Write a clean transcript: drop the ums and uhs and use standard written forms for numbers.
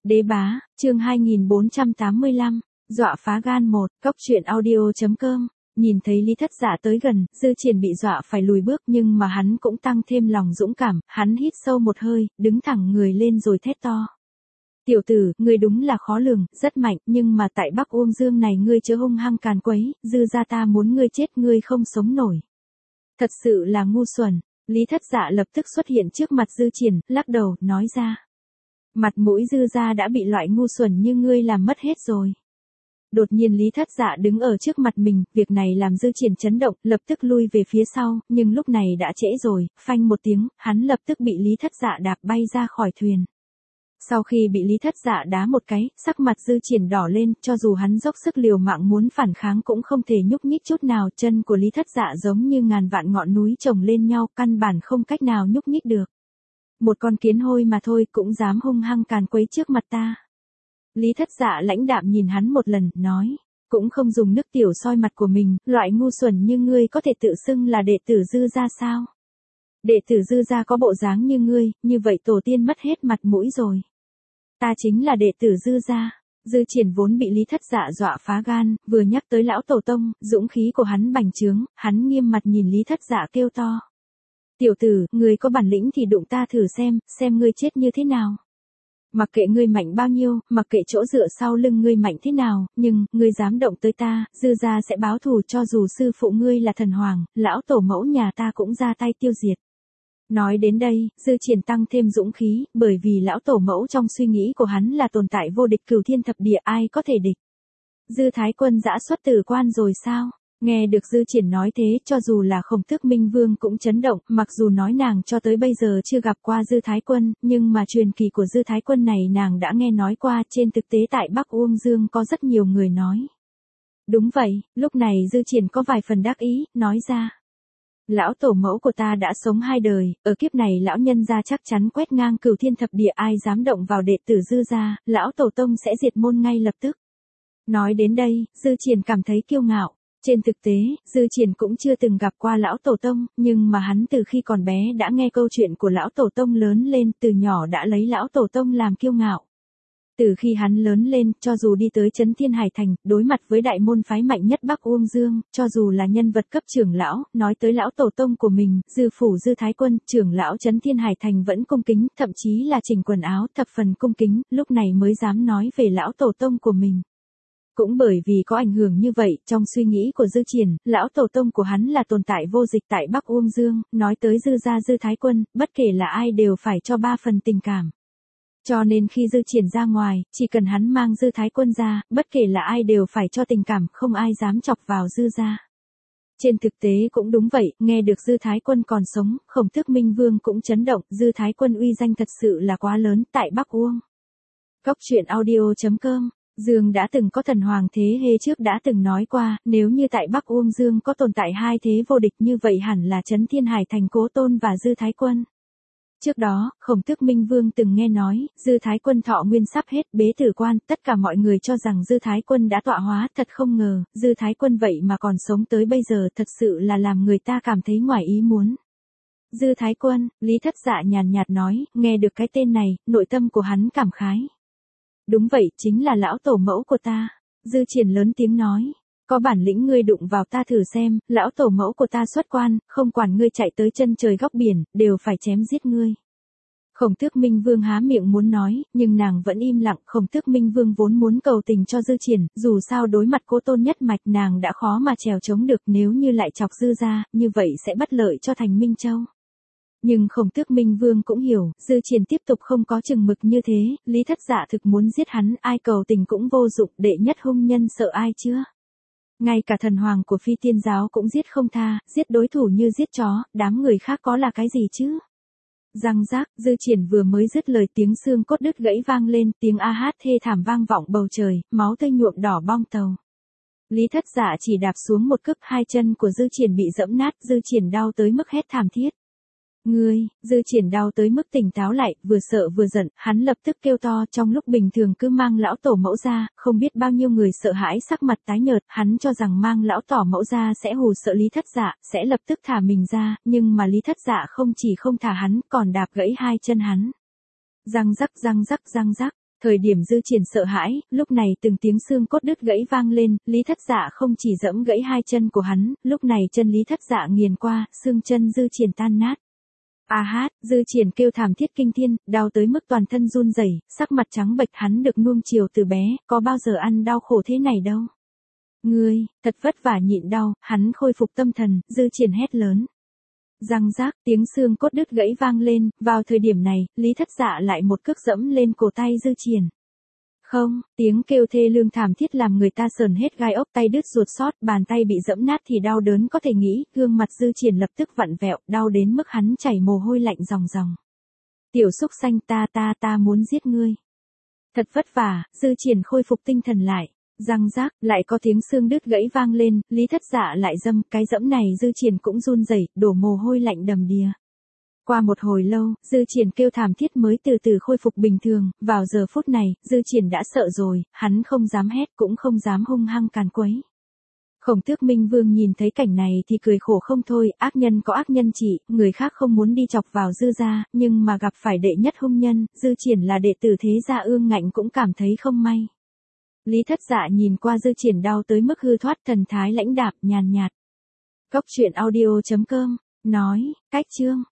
Đế bá, chương 2485, dọa phá gan 1, cóc truyện audio.com. Nhìn thấy Lý Thất Dạ tới gần, Dư Triển bị dọa phải lùi bước nhưng mà hắn cũng tăng thêm lòng dũng cảm, hắn hít sâu một hơi, đứng thẳng người lên rồi thét to. Tiểu tử, ngươi đúng là khó lường, rất mạnh, nhưng mà tại Bắc Uông Dương này ngươi chớ hung hăng càn quấy, Dư gia ta muốn ngươi chết ngươi không sống nổi. Thật sự là ngu xuẩn. Lý Thất Dạ lập tức xuất hiện trước mặt Dư Triển, lắc đầu, nói ra. Mặt mũi Dư gia đã bị loại ngu xuẩn như ngươi làm mất hết rồi. Đột nhiên Lý Thất Dạ đứng ở trước mặt mình, việc này làm Dư Triển chấn động, lập tức lui về phía sau, nhưng lúc này đã trễ rồi, phanh một tiếng, hắn lập tức bị Lý Thất Dạ đạp bay ra khỏi thuyền. Sau khi bị Lý Thất Dạ đá một cái, sắc mặt Dư Triển đỏ lên, cho dù hắn dốc sức liều mạng muốn phản kháng cũng không thể nhúc nhích chút nào, chân của Lý Thất Dạ giống như ngàn vạn ngọn núi chồng lên nhau, căn bản không cách nào nhúc nhích được. Một con kiến hôi mà thôi cũng dám hung hăng càn quấy trước mặt ta. Lý Thất Dạ lãnh đạm nhìn hắn một lần, nói, cũng không dùng nước tiểu soi mặt của mình, loại ngu xuẩn như ngươi có thể tự xưng là đệ tử Dư gia sao? Đệ tử Dư gia có bộ dáng như ngươi, như vậy tổ tiên mất hết mặt mũi rồi. Ta chính là đệ tử Dư gia. Dư Triển vốn bị Lý Thất Dạ dọa phá gan, vừa nhắc tới lão tổ tông, dũng khí của hắn bành trướng, hắn nghiêm mặt nhìn Lý Thất Dạ kêu to. Tiểu tử, ngươi có bản lĩnh thì đụng ta thử xem ngươi chết như thế nào. Mặc kệ ngươi mạnh bao nhiêu, mặc kệ chỗ dựa sau lưng ngươi mạnh thế nào, nhưng, ngươi dám động tới ta, Dư gia sẽ báo thù cho dù sư phụ ngươi là thần hoàng, lão tổ mẫu nhà ta cũng ra tay tiêu diệt. Nói đến đây, Dư Triển tăng thêm dũng khí, bởi vì lão tổ mẫu trong suy nghĩ của hắn là tồn tại vô địch cửu thiên thập địa, ai có thể địch. Dư Thái Quân dã xuất tử quan rồi sao? Nghe được Dư Triển nói thế, cho dù là Khổng Tước Minh Vương cũng chấn động, mặc dù nói nàng cho tới bây giờ chưa gặp qua Dư Thái Quân, nhưng mà truyền kỳ của Dư Thái Quân này nàng đã nghe nói qua, trên thực tế tại Bắc Uông Dương có rất nhiều người nói. Đúng vậy, lúc này Dư Triển có vài phần đắc ý, nói ra. Lão tổ mẫu của ta đã sống 2 đời, ở kiếp này lão nhân gia chắc chắn quét ngang cửu thiên thập địa, ai dám động vào đệ tử Dư gia, lão tổ tông sẽ diệt môn ngay lập tức. Nói đến đây, Dư Triển cảm thấy kiêu ngạo. Trên thực tế, Dư Triển cũng chưa từng gặp qua lão tổ tông, nhưng mà hắn từ khi còn bé đã nghe câu chuyện của lão tổ tông lớn lên, từ nhỏ đã lấy lão tổ tông làm kiêu ngạo. Từ khi hắn lớn lên, cho dù đi tới Trấn Thiên Hải Thành, đối mặt với đại môn phái mạnh nhất Bắc Uông Dương, cho dù là nhân vật cấp trưởng lão, nói tới lão tổ tông của mình, Dư phủ Dư Thái Quân, trưởng lão Trấn Thiên Hải Thành vẫn cung kính, thậm chí là chỉnh quần áo thập phần cung kính, lúc này mới dám nói về lão tổ tông của mình. Cũng bởi vì có ảnh hưởng như vậy, trong suy nghĩ của Dư Triển, lão tổ tông của hắn là tồn tại vô dịch tại Bắc Uông Dương, nói tới Dư gia Dư Thái Quân, bất kể là ai đều phải cho 3 phần tình cảm. Cho nên khi Dư Triển ra ngoài, chỉ cần hắn mang Dư Thái Quân ra, bất kể là ai đều phải cho tình cảm, không ai dám chọc vào Dư gia. Trên thực tế cũng đúng vậy, nghe được Dư Thái Quân còn sống, Khổng Tước Minh Vương cũng chấn động, Dư Thái Quân uy danh thật sự là quá lớn tại Bắc Uông. Cóc truyện audio.com. Dương đã từng có thần hoàng thế hệ trước đã từng nói qua, nếu như tại Bắc Uông Dương có tồn tại 2 thế vô địch như vậy hẳn là Trấn Thiên Hải Thành Cố Tôn và Dư Thái Quân. Trước đó, Khổng Tước Minh Vương từng nghe nói, Dư Thái Quân thọ nguyên sắp hết, bế tử quan, tất cả mọi người cho rằng Dư Thái Quân đã tọa hóa, thật không ngờ, Dư Thái Quân vậy mà còn sống tới bây giờ, thật sự là làm người ta cảm thấy ngoài ý muốn. Dư Thái Quân, Lý Thất Dạ nhàn nhạt nói, nghe được cái tên này, nội tâm của hắn cảm khái. Đúng vậy, chính là lão tổ mẫu của ta. Dư Triển lớn tiếng nói. Có bản lĩnh ngươi đụng vào ta thử xem, lão tổ mẫu của ta xuất quan, không quản ngươi chạy tới chân trời góc biển, đều phải chém giết ngươi. Khổng Tước Minh Vương há miệng muốn nói, nhưng nàng vẫn im lặng, Khổng Tước Minh Vương vốn muốn cầu tình cho Dư Triển, dù sao đối mặt Cố Tôn nhất mạch nàng đã khó mà trèo chống được, nếu như lại chọc Dư gia, như vậy sẽ bất lợi cho thành Minh Châu. Nhưng Khổng Tước Minh Vương cũng hiểu, Dư Triển tiếp tục không có chừng mực như thế, Lý Thất Dạ thực muốn giết hắn, ai cầu tình cũng vô dụng, đệ nhất hung nhân sợ ai chưa? Ngay cả thần hoàng của Phi Tiên giáo cũng giết không tha, giết đối thủ như giết chó, đám người khác có là cái gì chứ? Răng rác, Dư Triển vừa mới dứt lời tiếng xương cốt đứt gãy vang lên, tiếng a hát thê thảm vang vọng bầu trời, máu tươi nhuộm đỏ bong tàu. Lý Thất Dạ chỉ đạp xuống một cước, 2 chân của Dư Triển bị giẫm nát, Dư Triển đau tới mức hét thảm thiết. Ngươi, Dư Triển đau tới mức tỉnh táo lại, vừa sợ vừa giận, hắn lập tức kêu to, trong lúc bình thường cứ mang lão tổ mẫu ra, không biết bao nhiêu người sợ hãi sắc mặt tái nhợt, hắn cho rằng mang lão tổ mẫu ra sẽ hù sợ Lý Thất Dạ, sẽ lập tức thả mình ra, nhưng mà Lý Thất Dạ không chỉ không thả hắn, còn đạp gãy 2 chân hắn. Răng rắc răng rắc răng rắc. Thời điểm Dư Triển sợ hãi, lúc này từng tiếng xương cốt đứt gãy vang lên, Lý Thất Dạ không chỉ giẫm gãy hai chân của hắn, lúc này chân Lý Thất Dạ nghiền qua, xương chân Dư Triển tan nát. A hát, Dư Triển kêu thảm thiết kinh thiên, đau tới mức toàn thân run rẩy, sắc mặt trắng bệch, hắn được nuông chiều từ bé, có bao giờ ăn đau khổ thế này đâu. Ngươi, thật vất vả nhịn đau, hắn khôi phục tâm thần, Dư Triển hét lớn. Răng rác, tiếng xương cốt đứt gãy vang lên, vào thời điểm này, Lý Thất Dạ lại một cước dẫm lên cổ tay Dư Triển. Không, tiếng kêu thê lương thảm thiết làm người ta sờn hết gai ốc, tay đứt ruột sót, bàn tay bị dẫm nát thì đau đớn có thể nghĩ, gương mặt Dư Triển lập tức vặn vẹo, đau đến mức hắn chảy mồ hôi lạnh ròng ròng. Tiểu súc xanh, ta muốn giết ngươi. Thật vất vả, Dư Triển khôi phục tinh thần lại. Răng rác, lại có tiếng xương đứt gãy vang lên, Lý Thất Dạ lại dâm, cái dẫm này Dư Triển cũng run rẩy, đổ mồ hôi lạnh đầm đìa. Qua một hồi lâu, Dư Triển kêu thảm thiết mới từ từ khôi phục bình thường, vào giờ phút này, Dư Triển đã sợ rồi, hắn không dám hét cũng không dám hung hăng càn quấy. Khổng Tước Minh Vương nhìn thấy cảnh này thì cười khổ không thôi, ác nhân có ác nhân trị, người khác không muốn đi chọc vào Dư gia, nhưng mà gặp phải đệ nhất hung nhân, Dư Triển là đệ tử thế gia Ương Ngạnh cũng cảm thấy không may. Lý Thất Dạ nhìn qua Dư Triển đau tới mức hư thoát, thần thái lãnh đạm, nhàn nhạt. Cốc truyện audio.com, nói, cách chương.